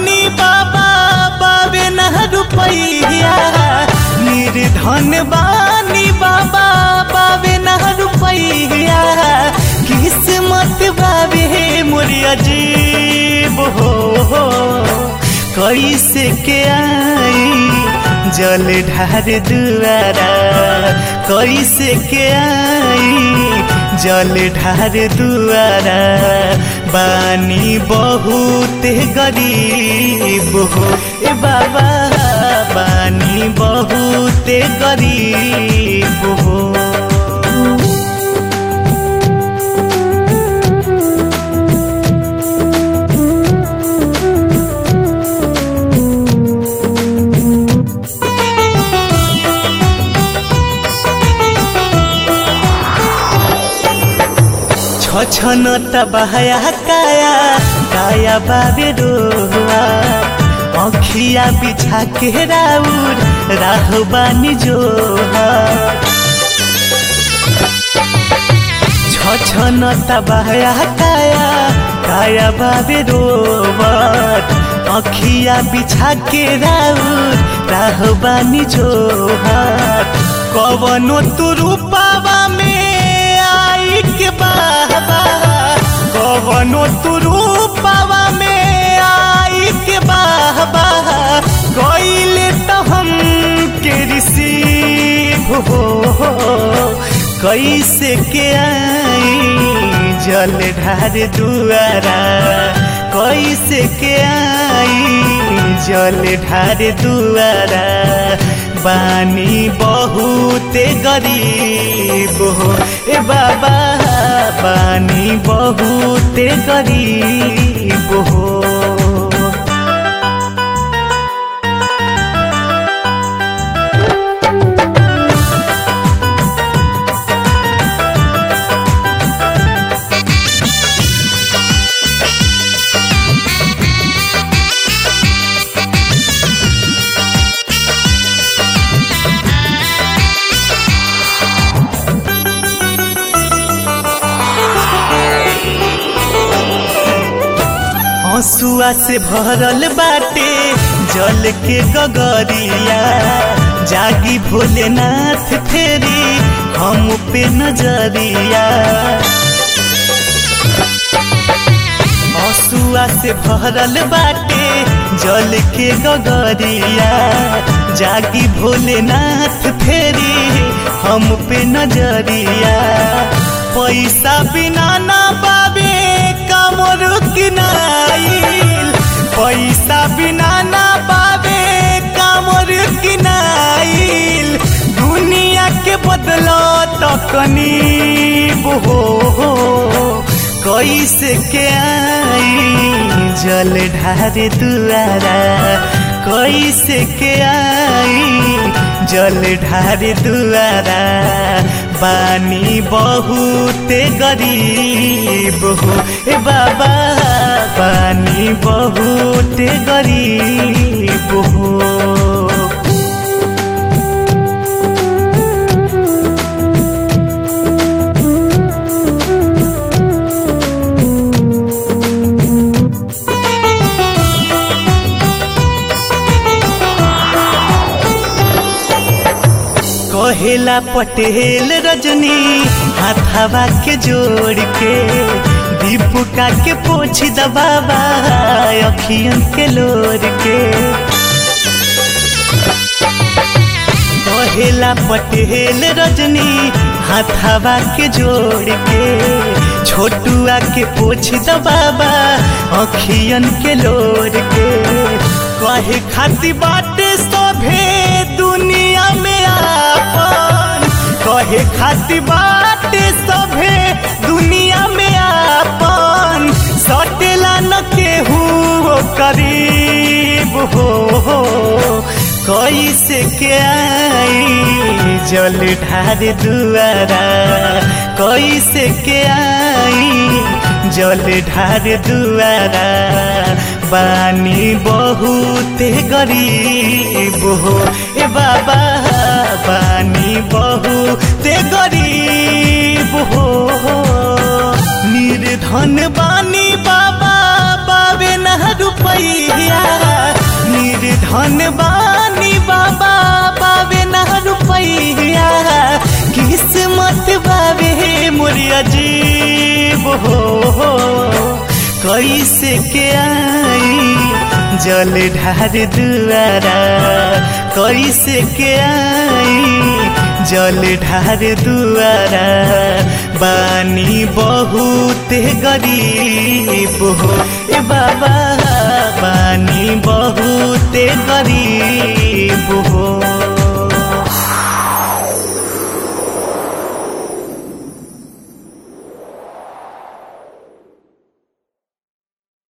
बानी बाबा बाबे न रुपैया निर्धन बानी बाबा बाबे न रुपैया किस्मत बाबे मोरी अजीब हो कैसे के आई जल ढार दुआरा कैसे के आई जल ढार दुआरा बानी बहुत गरीब हो ए बाबा बानी बहुत गरीब हो। छन तबाया काया काया बाबे रोआ अखिया बिछा के राउर राहबानी जो छन तबाया काया काया बाबे रोवत अखिया बिछा के राउर राहबानी जो कवनो तू रूपावा में आई के बाबा कवनो तू रूपावा में आई के बाबा गईले तो हम के रिसीव हो कैसे के आई जल ढार दुआरा कैसे के आई जल ढार दुआरा बानी बहुत गरीब हो ए बाबा बानी बहुत गरीब हो। हंसुआ से भरल बाटे जल के गगरिया जागी भोलेनाथ फेरी हम पे नजरिया हंसुआ से भरल बाटे जल के गगरिया जागी भोलेनाथ फेरी हम पे नजरिया पैसा बिना ना बाबे कामर किनाइल पैसा बिना ना बाबे कामर किनाइल दुनिया के बदलो तकनीब हो कैसे के आई जल ढार दुआरा कैसे के आई जल ढार दुआरा बानी बहुत गरीब हो ए बाबा बानी बहुत गरीब हो। कहेला पटेल रजनी हाथावा के जोड़ के दीपुका के पोछ दबावा अखियन के लोर के कहेला पटेल रजनी हाथावा के जोड़ के छोटुआ के पोछ दबावा अखियन के लोर के कहे खाती बाटे सभे दुनिया में आपन कहे खाती बाटे सभे दुनिया में आपन सटेला न केहू करीब हो कैसे के आई जल ढार दुआरा कैसे के आई जल ढार दुआरा बानी बहुत गरीब हो ए बाबा बानी बहुत गरीब हो निर्धन बानी बाबा बाबे न रुपैया धन बानी बाबा बाबे ना रुपैया किस्मत बाबे मोर अजीब हो कैसे के आई जल ढार दुआरा कैसे के आई जल ढार दुआरा बानी बहुत गरीब हो ए बाबा बानी बहुत गरीब